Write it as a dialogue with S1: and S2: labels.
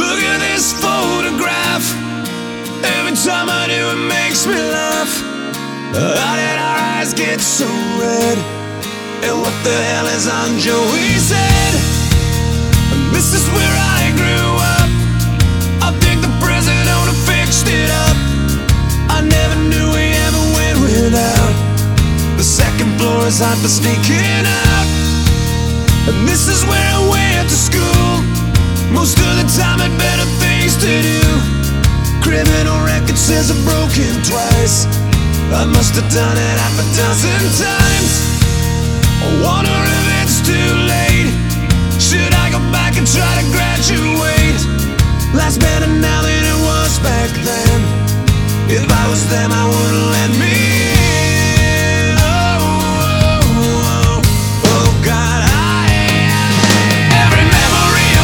S1: Look at this photograph. Every time I do it makes me laugh. How did our eyes get so red? And what the hell is on Joey's head? This is where I grew up. I think the president fixed it up. I never knew we ever went without. The second floor is hot for sneaking out. And this is where I went to school. Most of the time had better things to do. Criminal record says I've broken twice. I must have done it half a dozen times. I wonder if it's too late. Should I go back and try to graduate? Life's better now than it was back then. If I was them, I would